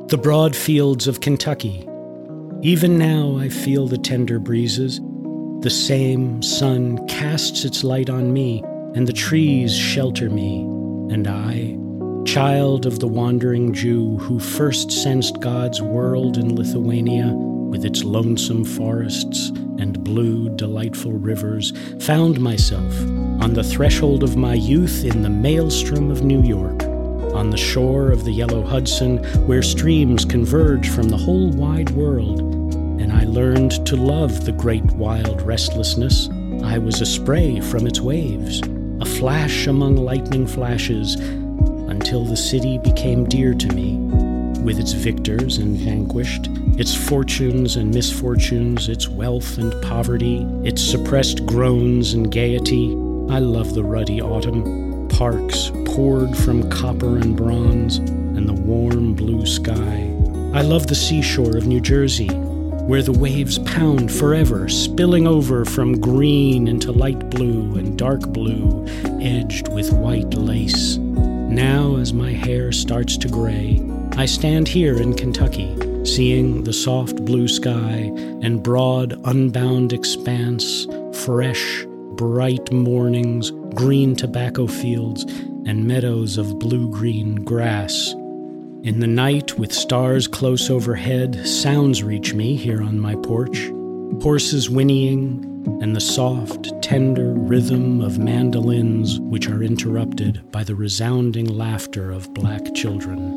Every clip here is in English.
The broad fields of Kentucky. Even now I feel the tender breezes. The same sun casts its light on me, and the trees shelter me. And I, child of the wandering Jew who first sensed God's world in Lithuania, with its lonesome forests and blue, delightful rivers, found myself on the threshold of my youth in the maelstrom of New York, on the shore of the yellow Hudson, where streams converge from the whole wide world, and I learned to love the great wild restlessness. I was a spray from its waves, a flash among lightning flashes, until the city became dear to me, with its victors and vanquished, its fortunes and misfortunes, its wealth and poverty, its suppressed groans and gaiety. I love the ruddy autumn, parks poured from copper and bronze, and the warm blue sky. I love the seashore of New Jersey, where the waves pound forever, spilling over from green into light blue and dark blue, edged with white lace. Now, as my hair starts to gray, I stand here in Kentucky, seeing the soft blue sky and broad, unbound expanse, fresh, bright mornings, green tobacco fields, and meadows of blue-green grass. In the night, with stars close overhead, sounds reach me here on my porch. Horses whinnying, and the soft, tender rhythm of mandolins which are interrupted by the resounding laughter of black children.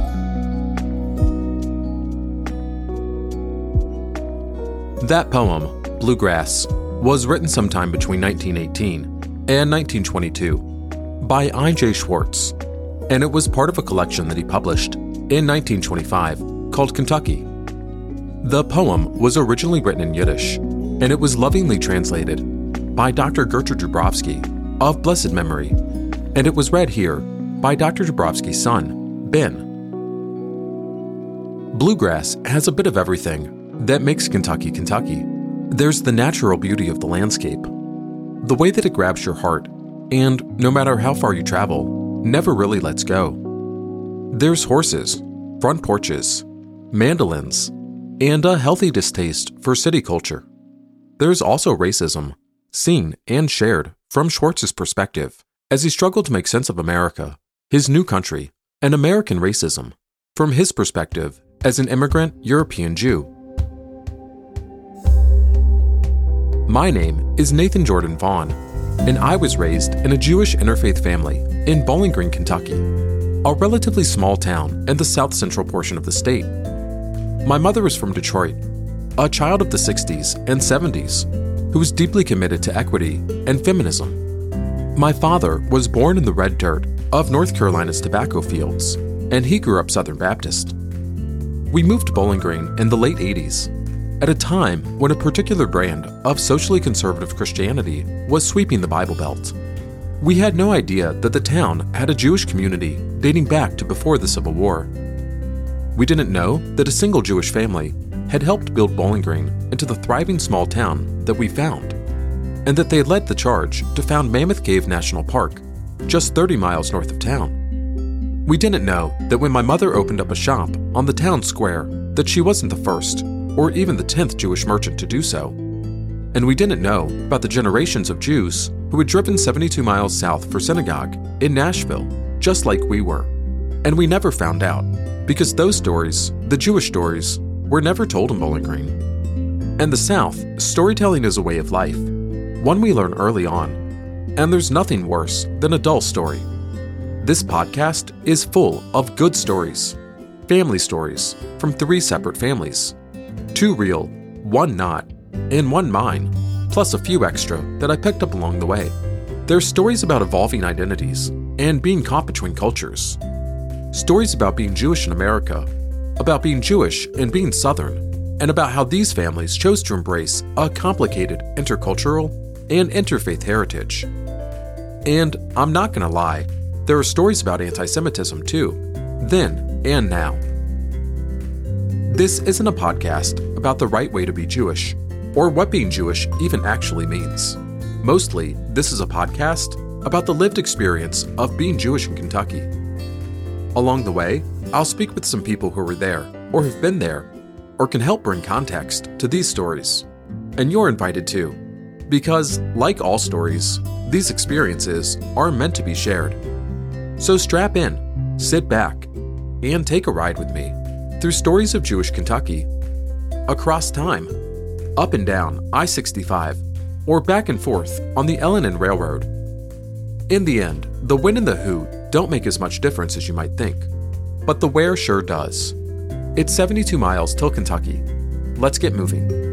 That poem, Bluegrass, was written sometime between 1918 and 1922 by I.J. Schwartz, and it was part of a collection that he published in 1925 called Kentucky. The poem was originally written in Yiddish, and it was lovingly translated by Dr. Gertrude Dabrowski of blessed memory, and it was read here by Dr. Dabrowski's son, Ben. Bluegrass has a bit of everything that makes Kentucky, Kentucky. There's the natural beauty of the landscape, the way that it grabs your heart, and no matter how far you travel, never really lets go. There's horses, front porches, mandolins, and a healthy distaste for city culture. There's also racism, seen and shared from Schwartz's perspective as he struggled to make sense of America, his new country, and American racism from his perspective as an immigrant European Jew. My name is Nathan Jordan Vaughn, and I was raised in a Jewish interfaith family in Bowling Green, Kentucky, a relatively small town in the south central portion of the state. My mother was from Detroit, a child of the 60s and 70s who was deeply committed to equity and feminism. My father was born in the red dirt of North Carolina's tobacco fields, and he grew up Southern Baptist. We moved to Bowling Green in the late 80s, at a time when a particular brand of socially conservative Christianity was sweeping the Bible Belt. We had no idea that the town had a Jewish community dating back to before the Civil War. We didn't know that a single Jewish family had helped build Bowling Green into the thriving small town that we found, and that they had led the charge to found Mammoth Cave National Park, just 30 miles north of town. We didn't know that when my mother opened up a shop on the town square that she wasn't the first or even the 10th Jewish merchant to do so. And we didn't know about the generations of Jews who had driven 72 miles south for synagogue in Nashville, just like we were. And we never found out, because those stories, the Jewish stories, were never told in Bowling Green. In the South, storytelling is a way of life, one we learn early on, and there's nothing worse than a dull story. This podcast is full of good stories, family stories from 3 separate families. 2 real, 1 not, and 1 mine, plus a few extra that I picked up along the way. There's stories about evolving identities and being caught between cultures. Stories about being Jewish in America, about being Jewish and being Southern, and about how these families chose to embrace a complicated intercultural and interfaith heritage. And I'm not gonna lie, there are stories about anti-Semitism too, then and now. This isn't a podcast about the right way to be Jewish, or what being Jewish even actually means. Mostly, this is a podcast about the lived experience of being Jewish in Kentucky. Along the way, I'll speak with some people who were there, or have been there, or can help bring context to these stories. And you're invited too, because, like all stories, these experiences are meant to be shared. So strap in, sit back, and take a ride with me through stories of Jewish Kentucky, across time, up and down I-65, or back and forth on the L&N Railroad. In the end, the when and the who don't make as much difference as you might think, but the where sure does. It's 72 miles till Kentucky. Let's get moving.